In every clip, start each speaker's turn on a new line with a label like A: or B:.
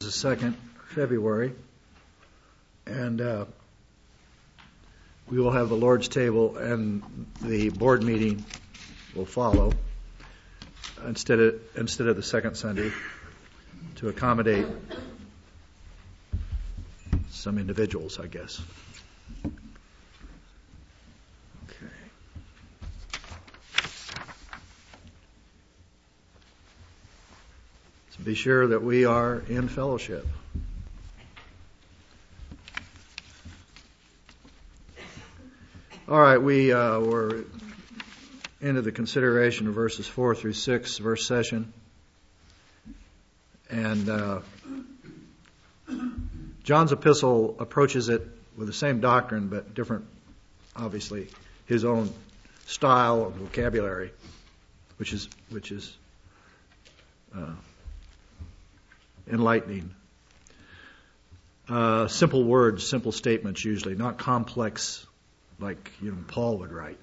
A: the 2nd, February, and we will have the Lord's table, and the board meeting will follow instead of the second Sunday to accommodate some individuals, I guess. Okay. So be sure that we are in fellowship. All right, we were into the consideration of verses 4 through 6, verse session. And John's epistle approaches it with the same doctrine, but different, obviously, his own style and vocabulary, which is enlightening. Simple words, simple statements usually, not complex like Paul would write.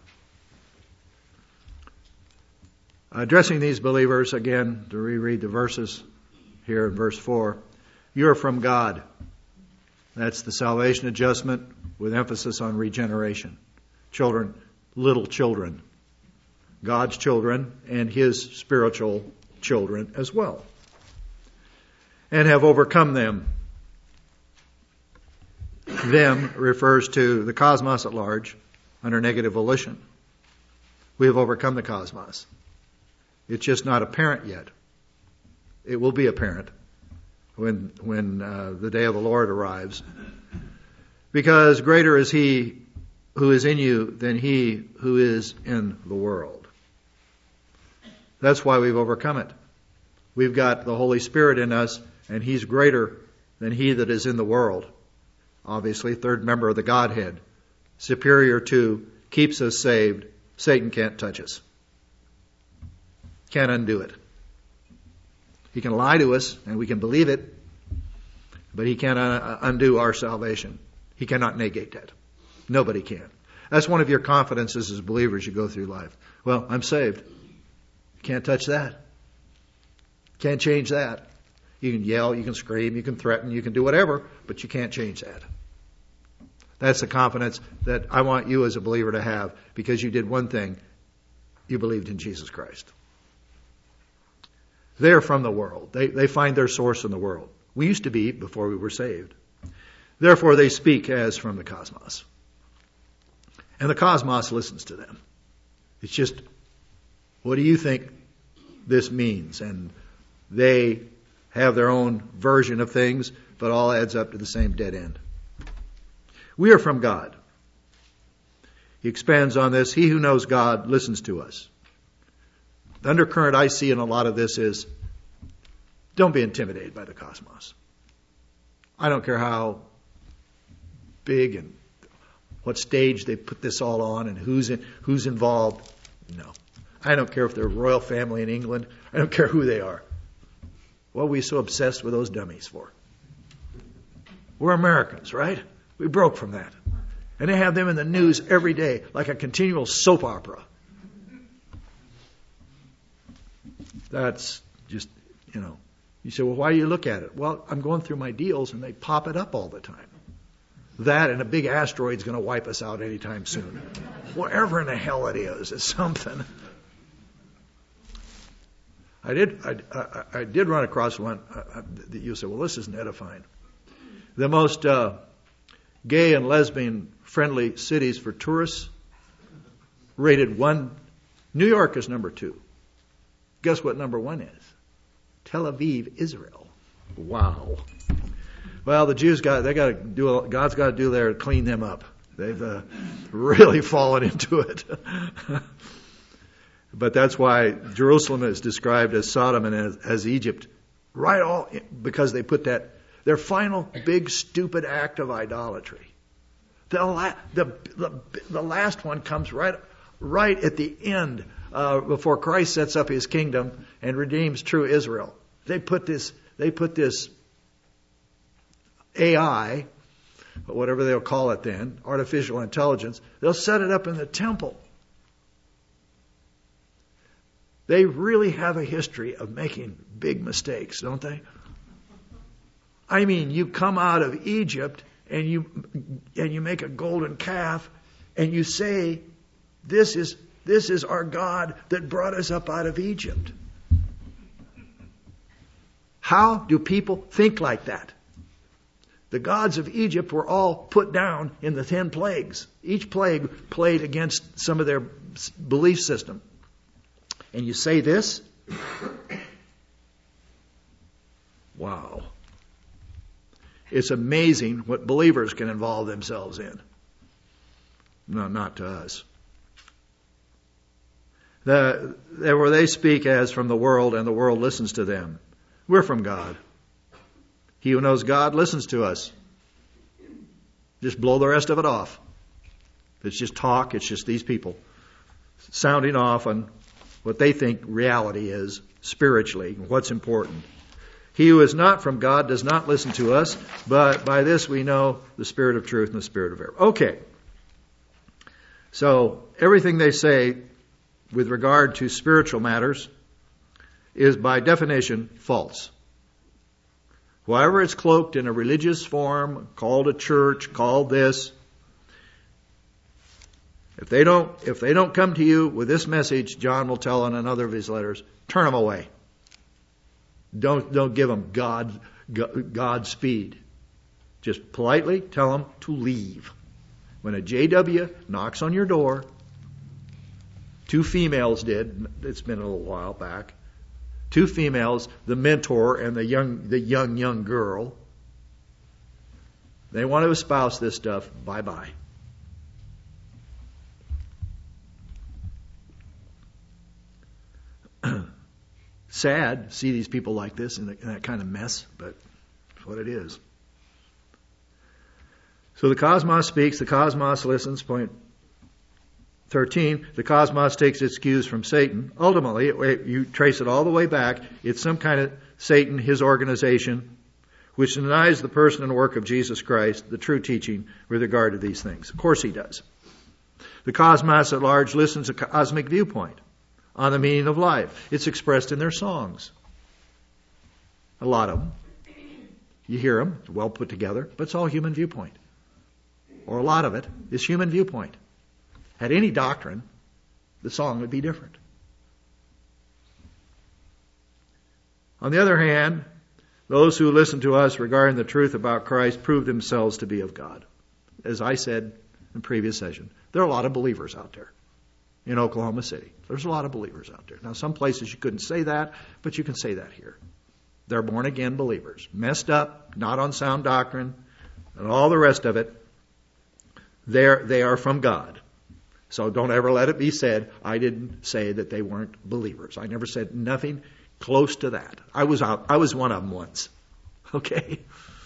A: Addressing these believers, again, to reread the verses here in verse 4, you are from God. That's the salvation adjustment with emphasis on regeneration. Children, little children. God's children and His spiritual children as well. And have overcome them. Them refers to the cosmos at large under negative volition. We have overcome the cosmos. It's just not apparent yet. It will be apparent when the day of the Lord arrives. Because greater is He who is in you than he who is in the world. That's why we've overcome it. We've got the Holy Spirit in us, and He's greater than he that is in the world. Obviously, third member of the Godhead. Superior to, keeps us saved. Satan can't touch us. Can't undo it. He can lie to us, and we can believe it, but he can't undo our salvation. He cannot negate that. Nobody can. That's one of your confidences as believers you go through life. Well, I'm saved. Can't touch that. Can't change that. You can yell, you can scream, you can threaten, you can do whatever, but you can't change that. That's the confidence that I want you as a believer to have, because you did one thing. You believed in Jesus Christ. They're from the world. They find their source in the world. We used to be before we were saved. Therefore, they speak as from the cosmos. And the cosmos listens to them. It's just, what do you think this means? And they have their own version of things, but all adds up to the same dead end. We are from God. He expands on this. He who knows God listens to us. The undercurrent I see in a lot of this is, don't be intimidated by the cosmos. I don't care how big and what stage they put this all on and who's involved. No. I don't care if they're a royal family in England. I don't care who they are. What are we so obsessed with those dummies for? We're Americans, right? We broke from that. And they have them in the news every day like a continual soap opera. That's just, you say, well, why do you look at it? Well, I'm going through my deals and they pop it up all the time. That and a big asteroid's going to wipe us out anytime soon. Whatever in the hell it is, it's something. I did run across one that you say, well, this isn't edifying. The most gay and lesbian friendly cities for tourists, rated 1. New York is number 2. Guess what number 1 is? Tel Aviv, Israel. Wow. Well, the Jews God's got to do there to clean them up. They've really fallen into it. But that's why Jerusalem is described as Sodom and as Egypt, because they put that, their final big stupid act of idolatry. The last one comes right at the end, before Christ sets up His kingdom and redeems true Israel. They put this AI, whatever they'll call it then, artificial intelligence, they'll set it up in the temple. They really have a history of making big mistakes, don't they? I mean, you come out of Egypt and you make a golden calf and you say, this is our God that brought us up out of Egypt. How do people think like that? The gods of Egypt were all put down in the 10 plagues. Each plague played against some of their belief system. And you say this? Wow. It's amazing what believers can involve themselves in. No, not to us. Where they speak as from the world and the world listens to them. We're from God. He who knows God listens to us. Just blow the rest of it off. It's just talk. It's just these people sounding off on what they think reality is spiritually, what's important. He who is not from God does not listen to us, but by this we know the spirit of truth and the spirit of error. Okay. So everything they say with regard to spiritual matters is by definition false. However it's cloaked in a religious form, called a church, called this, if they don't come to you with this message, John will tell in another of his letters, turn them away. Don't give them Godspeed. Just politely tell them to leave. When a JW knocks on your door, 2 females did, it's been a little while back, 2 females, the mentor and the young girl. They want to espouse this stuff. Bye-bye. Sad to see these people like this in that kind of mess, but it's what it is. So the cosmos speaks, the cosmos listens. Point 13, the cosmos takes its cues from Satan. Ultimately, you trace it all the way back, it's some kind of Satan, his organization, which denies the person and work of Jesus Christ, the true teaching with regard to these things. Of course he does. The cosmos at large listens to a cosmic viewpoint on the meaning of life. It's expressed in their songs. A lot of them. You hear them, it's well put together, but it's all human viewpoint. Or a lot of it is human viewpoint. Had any doctrine, the song would be different. On the other hand, those who listen to us regarding the truth about Christ prove themselves to be of God. As I said in previous session, there are a lot of believers out there in Oklahoma City. There's a lot of believers out there. Now, some places you couldn't say that, but you can say that here. They're born-again believers. Messed up, not on sound doctrine, and all the rest of it. They are from God. So don't ever let it be said, I didn't say that they weren't believers. I never said nothing close to that. I was one of them once. Okay?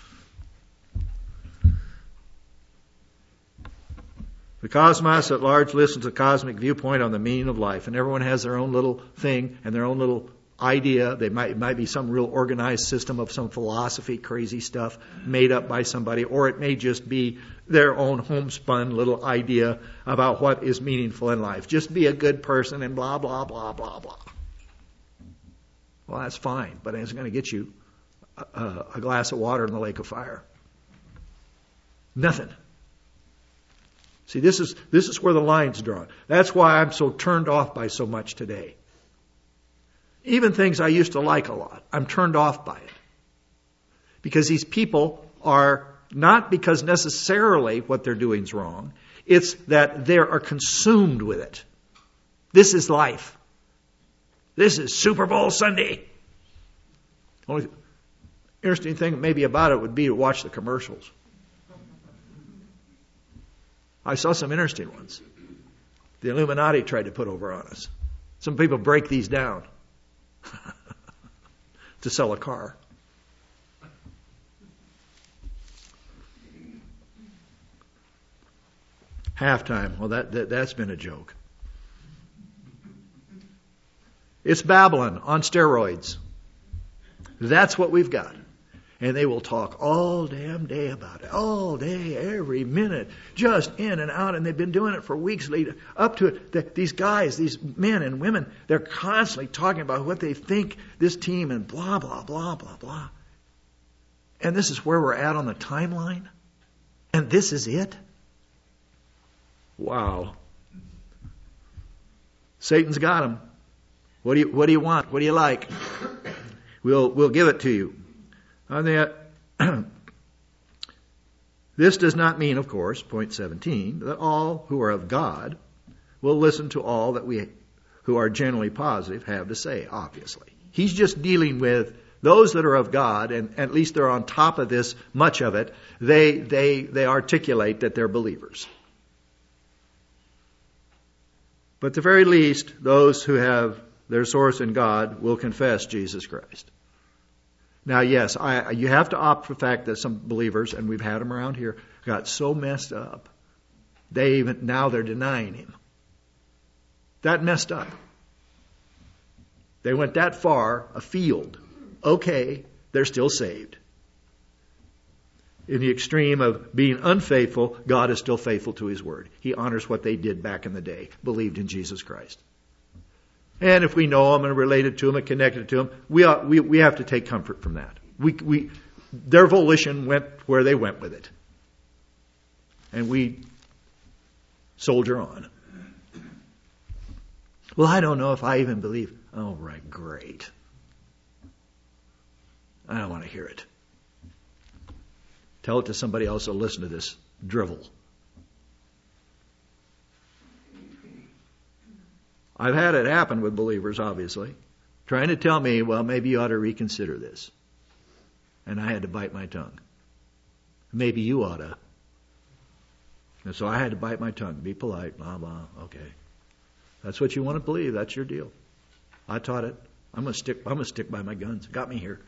A: The cosmos at large listens to the cosmic viewpoint on the meaning of life, and everyone has their own little thing and their own little idea. It might be some real organized system of some philosophy, crazy stuff made up by somebody, or it may just be their own homespun little idea about what is meaningful in life. Just be a good person and blah, blah, blah, blah, blah. Well, that's fine, but it's going to get you a glass of water in the lake of fire. Nothing. See, this is where the line's drawn. That's why I'm so turned off by so much today. Even things I used to like a lot, I'm turned off by it. Because these people are not because necessarily what they're doing is wrong. It's that they are consumed with it. This is life. This is Super Bowl Sunday. Only interesting thing maybe about it would be to watch the commercials. I saw some interesting ones. The Illuminati tried to put over on us. Some people break these down to sell a car. Halftime. Well, that's been a joke. It's Babylon on steroids. That's what we've got. And they will talk all damn day about it. All day, every minute. Just in and out. And they've been doing it for weeks leading up to it. These guys, these men and women, they're constantly talking about what they think this team and blah, blah, blah, blah, blah. And this is where we're at on the timeline? And this is it? Wow. Satan's got him. What do you want? What do you like? We'll give it to you. On that, this does not mean, of course, point 17, that all who are of God will listen to all that we who are generally positive have to say, obviously. He's just dealing with those that are of God, and at least they're on top of this, much of it, they articulate that they're believers. But at the very least, those who have their source in God will confess Jesus Christ. Now, yes, you have to opt for the fact that some believers, and we've had them around here, got so messed up, now they're denying him. That messed up. They went that far afield. Okay, they're still saved. In the extreme of being unfaithful, God is still faithful to His Word. He honors what they did back in the day, believed in Jesus Christ. And if we know Him and are related to Him and connected to Him, we have to take comfort from that. Their volition went where they went with it. And we soldier on. Well, I don't know if I even believe. Oh, right, great. I don't want to hear it. Tell it to somebody else who'll listen to this drivel. I've had it happen with believers, obviously, trying to tell me, well, maybe you ought to reconsider this. And I had to bite my tongue. Maybe you ought to. And so I had to bite my tongue, be polite, blah, blah, okay. That's what you want to believe. That's your deal. I taught it. I'm going to stick by my guns. Got me here.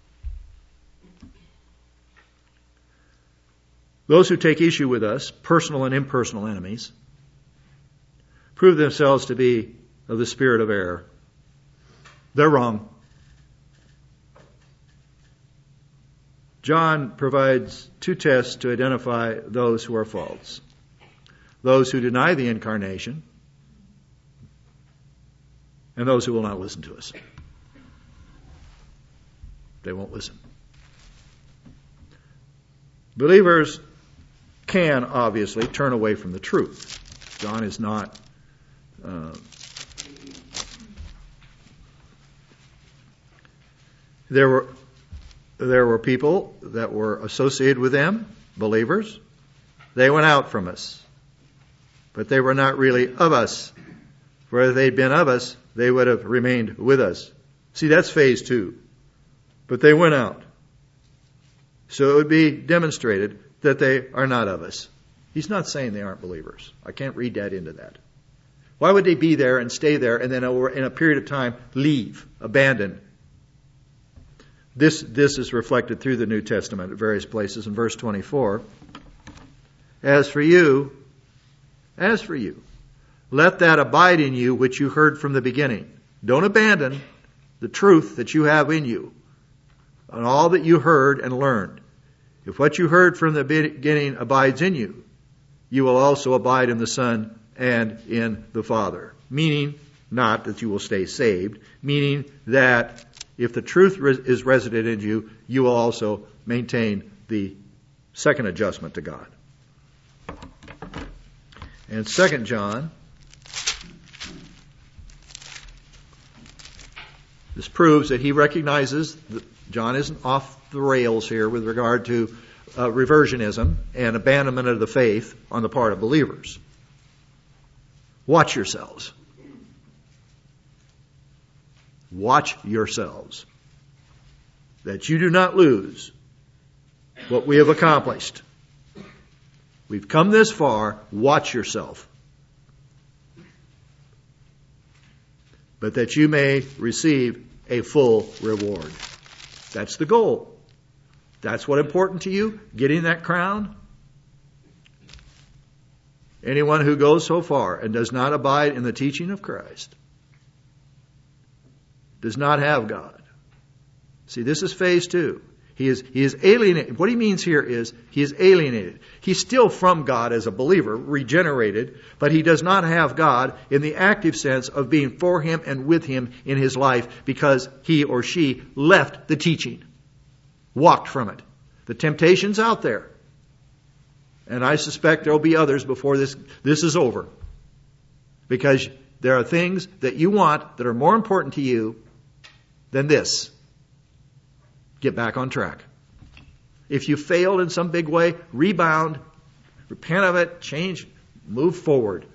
A: Those who take issue with us, personal and impersonal enemies, prove themselves to be of the spirit of error. They're wrong. John provides two tests to identify those who are false. Those who deny the incarnation, and those who will not listen to us. They won't listen. Believers can obviously turn away from the truth. John is not there were people that were associated with them, believers. They went out from us, but they were not really of us. For if they'd been of us, they would have remained with us. See, that's phase 2. But they went out. So it would be demonstrated that they are not of us. He's not saying they aren't believers. I can't read that into that. Why would they be there and stay there and then in a period of time leave, abandon? This is reflected through the New Testament at various places. In verse 24, As for you, let that abide in you which you heard from the beginning. Don't abandon the truth that you have in you and all that you heard and learned. If what you heard from the beginning abides in you, you will also abide in the Son and in the Father. Meaning, not that you will stay saved, meaning that if the truth is resident in you, you will also maintain the second adjustment to God. And 2 John, this proves that he recognizes that John isn't off the rails here with regard to reversionism and abandonment of the faith on the part of believers. Watch yourselves. Watch yourselves, that you do not lose what we have accomplished. We've come this far. Watch yourself. But that you may receive a full reward. That's the goal. That's what's important to you, getting that crown. Anyone who goes so far and does not abide in the teaching of Christ does not have God. See, this is phase 2. He is alienated. What he means here is he is alienated. He's still from God as a believer, regenerated, but he does not have God in the active sense of being for him and with him in his life because he or she left the teaching, walked from it. The temptation's out there. And I suspect there will be others before this is over. Because there are things that you want that are more important to you than this. Get back on track. If you failed in some big way, rebound, repent of it, change, move forward.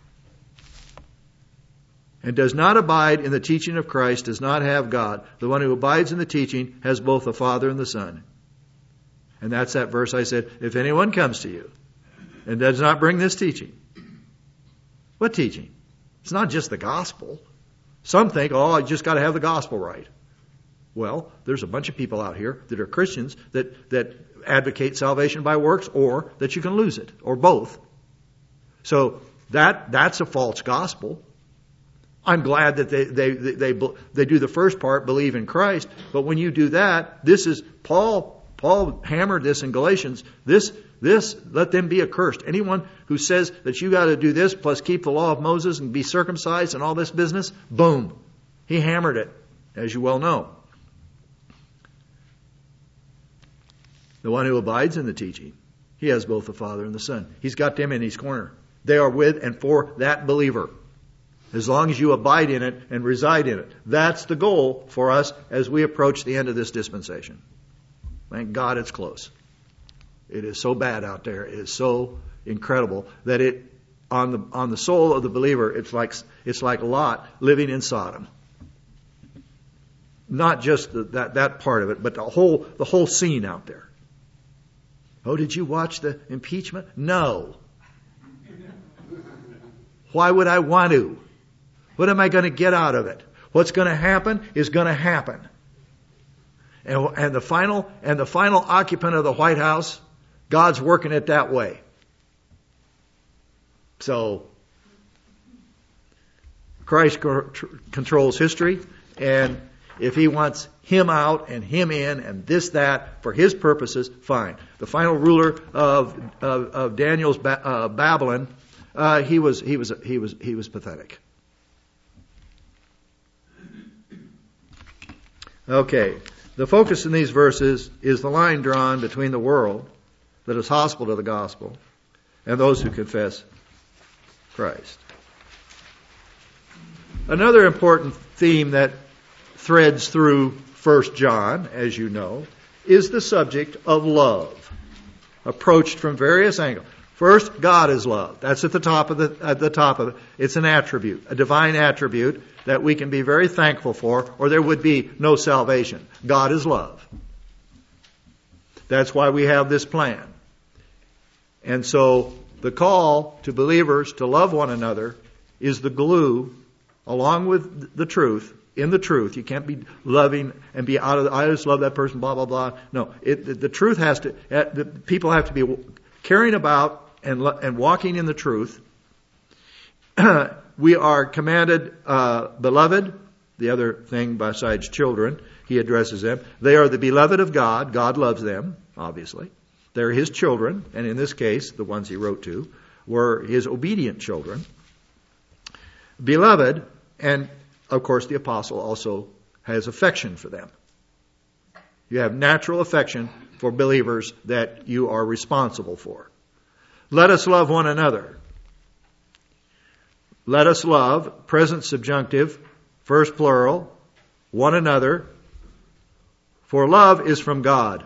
A: And does not abide in the teaching of Christ does not have God. The one who abides in the teaching has both the Father and the Son. And that's that verse I said, if anyone comes to you and does not bring this teaching. What teaching? It's not just the gospel. Some think, I just got to have the gospel right. Well, there's a bunch of people out here that are Christians that advocate salvation by works, or that you can lose it, or both. So that's a false gospel. I'm glad that they do the first part, believe in Christ. But when you do that, this is Paul hammered this in Galatians. This let them be accursed. Anyone who says that you got to do this plus keep the law of Moses and be circumcised and all this business, boom, he hammered it, as you well know. The one who abides in the teaching, he has both the Father and the Son. He's got them in his corner. They are with and for that believer. As long as you abide in it and reside in it. That's the goal for us as we approach the end of this dispensation. Thank God it's close. It is so bad out there. It is so incredible that it on the soul of the believer, it's like Lot living in Sodom. Not just that part of it, but the whole scene out there. Oh, did you watch the impeachment? No. Why would I want to? What am I going to get out of it? What's going to happen is going to happen. And the final occupant of the White House, God's working it that way. So Christ controls history, and if he wants him out and him in and this, that, for his purposes, fine. The final ruler of Daniel's Babylon, he was pathetic. Okay. The focus in these verses is the line drawn between the world that is hostile to the gospel and those who confess Christ. Another important theme that threads through 1 John, as you know, is the subject of love, approached from various angles. First, God is love. That's at the top of it. It's an attribute, a divine attribute that we can be very thankful for, or there would be no salvation. God is love. That's why we have this plan. And so the call to believers to love one another is the glue, along with the truth, in the truth. You can't be loving and be out of I just love that person, blah, blah, blah. No, the truth has to, the people have to be caring about and walking in the truth. We are commanded, beloved, the other thing besides children, he addresses them. They are the beloved of God. God loves them, obviously. They're his children, and in this case, the ones he wrote to, were his obedient children. Beloved, and of course the apostle also has affection for them. You have natural affection for believers that you are responsible for. Let us love one another. Let us love, present subjunctive, first plural, one another. For love is from God.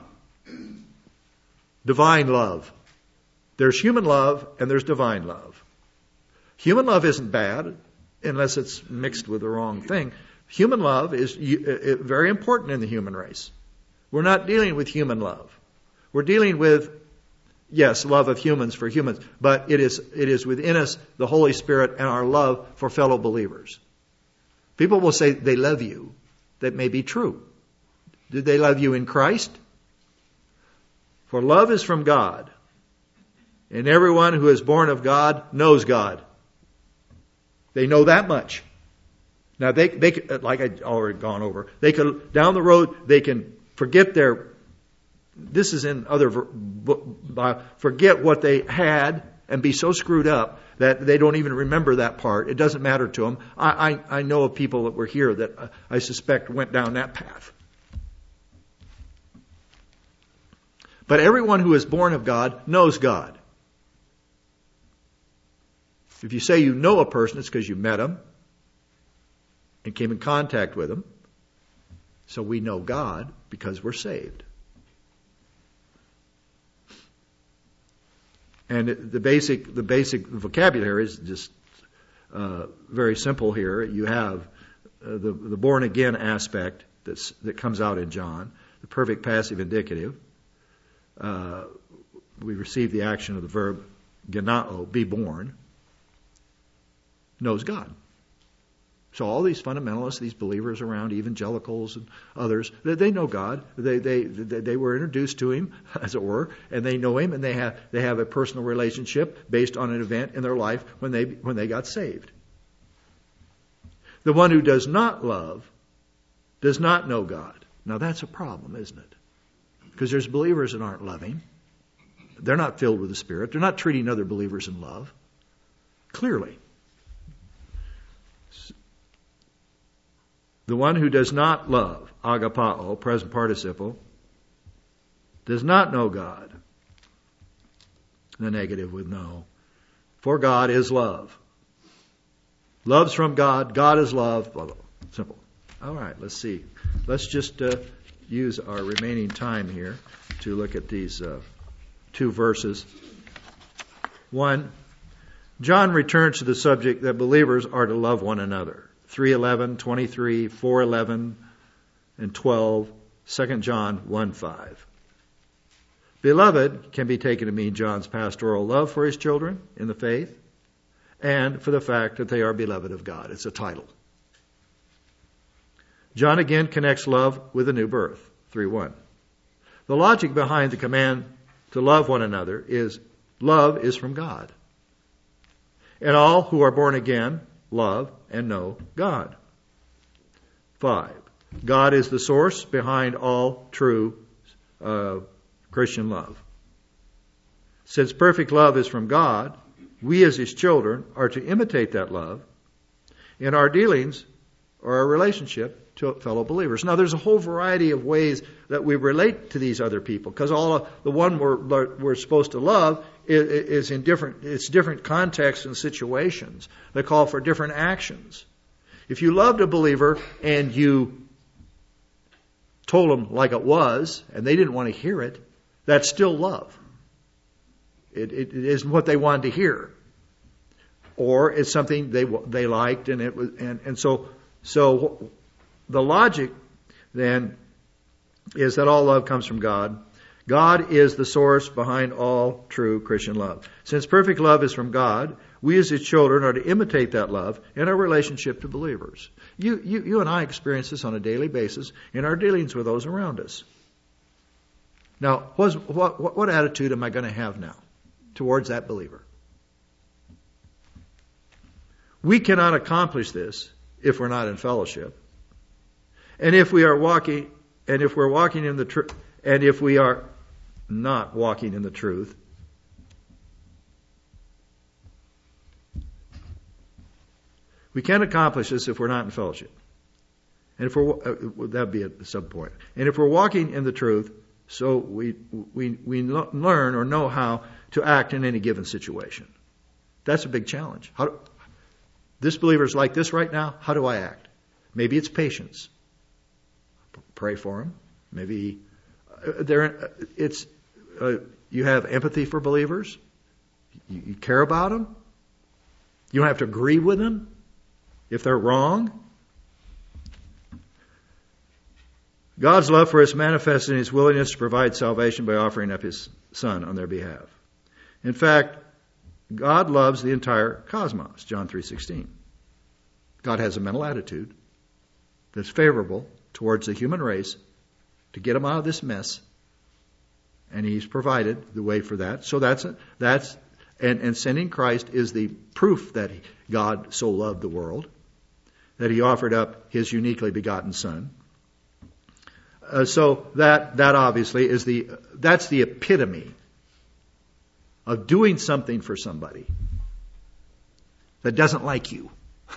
A: Divine love. There's human love and there's divine love. Human love isn't bad unless it's mixed with the wrong thing. Human love is very important in the human race. We're not dealing with human love. We're dealing with, yes, love of humans for humans, but it is within us the Holy Spirit and our love for fellow believers. People will say they love you. That may be true. Did they love you in Christ? For love is from God, and everyone who is born of God knows God. They know that much. Now they could, like I'd already gone over, they could, down the road, they can forget this is in other, forget what they had and be so screwed up that they don't even remember that part. It doesn't matter to them. I know of people that were here that I suspect went down that path. But everyone who is born of God knows God. If you say you know a person, it's because you met him and came in contact with him. So we know God because we're saved. And the basic vocabulary is just very simple here. You have the born again aspect that comes out in John, the perfect passive indicative. We receive the action of the verb genao, be born, knows God. So all these fundamentalists, these believers around, evangelicals and others, they know God. They were introduced to Him, as it were, and they know Him, and they have a personal relationship based on an event in their life when they got saved. The one who does not love does not know God. Now that's a problem, isn't it? Because there's believers that aren't loving. They're not filled with the Spirit. They're not treating other believers in love. Clearly. The one who does not love, agapao, present participle, does not know God. The negative with no. For God is love. Love's from God. God is love. Blah, blah. Simple. All right, let's see. Let's just use our remaining time here to look at these two verses. 1, John returns to the subject that believers are to love one another. 3:11, 23, 4:11, and 12, 2 John 1:5. Beloved can be taken to mean John's pastoral love for his children in the faith and for the fact that they are beloved of God. It's a title. John again connects love with a new birth. 3:1. The logic behind the command to love one another is love is from God. And all who are born again love and know God. 5. God is the source behind all true Christian love. Since perfect love is from God, we as His children are to imitate that love in our dealings or our relationship to fellow believers. Now there's a whole variety of ways that we relate to these other people, because all of the one we're supposed to love is in different contexts and situations that call for different actions. If you loved a believer and you told them like it was and they didn't want to hear it, that's still love. It isn't what they wanted to hear, or it's something they liked, and it was and so the logic then is that all love comes from God. God is the source behind all true Christian love. Since perfect love is from God, we as His children are to imitate that love in our relationship to believers. You and I experience this on a daily basis in our dealings with those around us. Now, what attitude am I going to have now towards that believer? We cannot accomplish this if we're not in fellowship. And if we're walking in the truth, and if we are not walking in the truth, we can't accomplish this if we're not in fellowship. And if that'd be a sub point. And if we're walking in the truth, so we learn or know how to act in any given situation. That's a big challenge. This believer's like this right now. How do I act? Maybe it's patience. Pray for him. Maybe you have empathy for believers. You care about them. You don't have to agree with them if they're wrong. God's love for us manifested in His willingness to provide salvation by offering up His Son on their behalf. In fact, God loves the entire cosmos, John 3:16. God has a mental attitude that's favorable towards the human race to get them out of this mess, and He's provided the way for that. So and sending Christ is the proof that God so loved the world that He offered up His uniquely begotten Son. So that obviously that's the epitome of doing something for somebody that doesn't like you.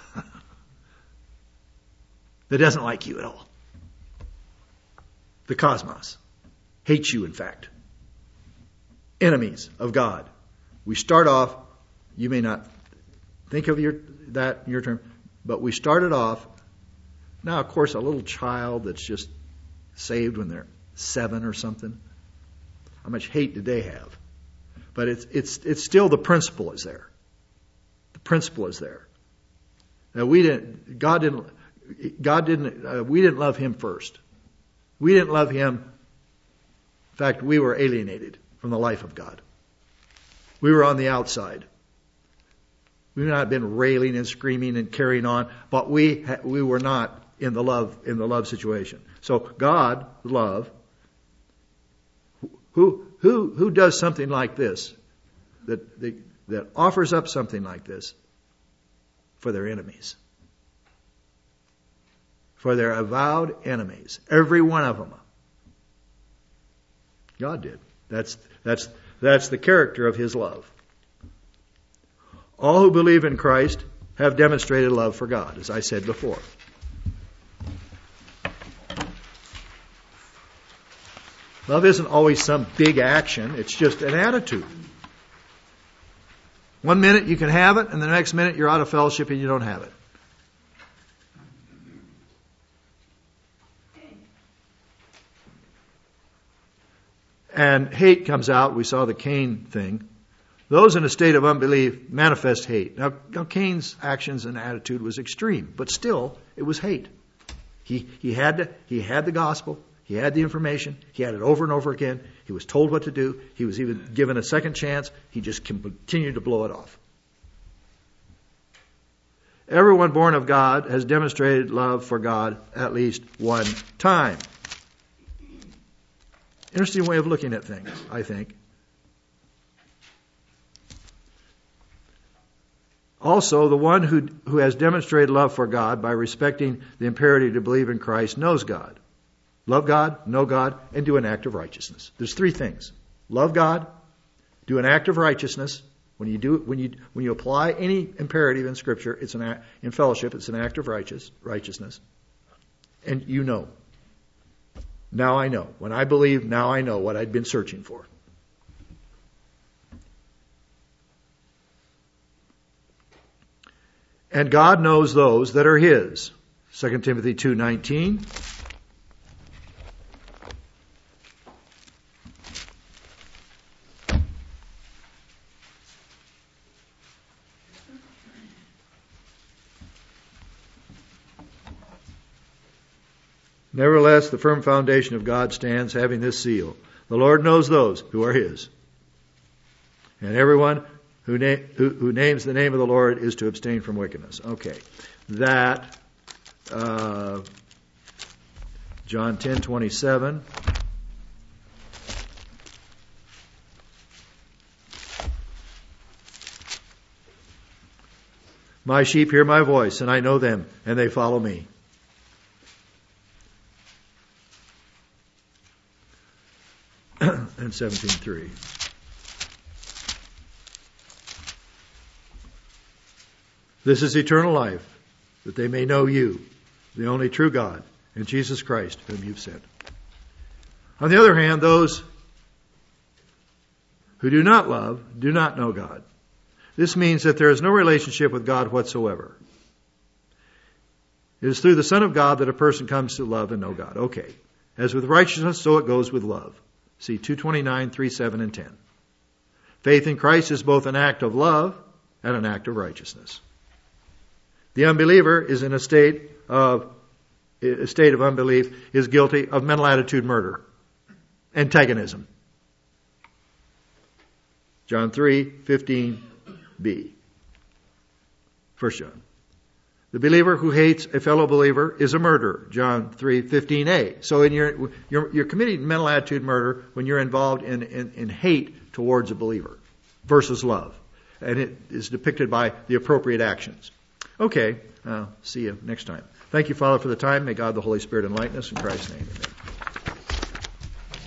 A: That doesn't like you at all. The cosmos hates you, in fact. enemies of God. We start off, you may not think of that in your term, but we started off, now of course a little child that's just saved when they're 7 or something, how much hate did they have? But it's still the principle is there. The principle is there. Now we didn't love Him first. We didn't love Him. In fact, we were alienated from the life of God. We were on the outside. We've not been railing and screaming and carrying on, but we were not in the love situation. So God, love, who does something like this, that offers up something like this for their enemies, for their avowed enemies, every one of them. God did. That's the character of His love. All who believe in Christ have demonstrated love for God, as I said before. Love isn't always some big action. It's just an attitude. One minute you can have it, and the next minute you're out of fellowship and you don't have it. And hate comes out. We saw the Cain thing. Those in a state of unbelief manifest hate. Now Cain's actions and attitude was extreme, but still it was hate. He had the gospel. He had the information. He had it over and over again. He was told what to do. He was even given a second chance. He just continued to blow it off. Everyone born of God has demonstrated love for God at least one time. Interesting way of looking at things, I think. Also, the one who has demonstrated love for God by respecting the imperative to believe in Christ knows God. Love God, know God, and do an act of righteousness. There's 3 things. Love God, do an act of righteousness. When you apply any imperative in Scripture, it's an act, in fellowship, it's an act of righteousness. And you know. Now I know. When I believe, now I know what I'd been searching for. And God knows those that are His. 2 Timothy 2:19. Nevertheless, the firm foundation of God stands, having this seal. The Lord knows those who are His. And everyone who names the name of the Lord is to abstain from wickedness. Okay. That, John 10:27. My sheep hear my voice, and I know them, and they follow me. And 17:3. This is eternal life, that they may know you, the only true God, and Jesus Christ, whom you've sent. On the other hand, those who do not love do not know God. This means that there is no relationship with God whatsoever. It is through the Son of God that a person comes to love and know God. Okay. As with righteousness, so it goes with love. See 2:29, 3:7, and 10. Faith in Christ is both an act of love and an act of righteousness. The unbeliever is in a state of unbelief, is guilty of mental attitude murder, antagonism. John 3:15b. 1 John. The believer who hates a fellow believer is a murderer. John 3:15a. So you're committing mental attitude murder when you're involved in hate towards a believer versus love. And it is depicted by the appropriate actions. Okay, see you next time. Thank you, Father, for the time. May God the Holy Spirit enlighten us in Christ's name. Amen.